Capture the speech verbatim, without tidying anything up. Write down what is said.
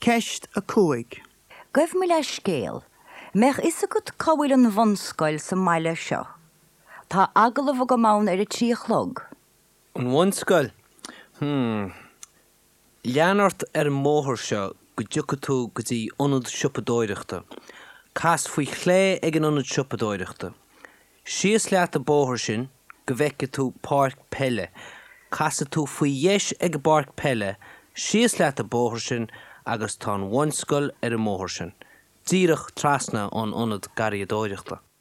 ceist a cúig. Gaibh mé le scéal, meach is a go cabhfuil an bhanscoil sa maiile seo. Tá agalah go mán ar a trí chlog. An bhanscoil? Hmm. Leanart ar móthir seo go dtiocad tú go dtí ionad siopadóireachta. Cas faoi chlé ag an ionad siopadóireachta. Sios leat a bóthir sin go bhfeice tú páirc pelle. Casa tú faoi dheis ag barc pelle. Sios leat a bóthir sin agus tá an bhanscoil ar a móthir sin. Díreach trasna an ionad gariadóireachta.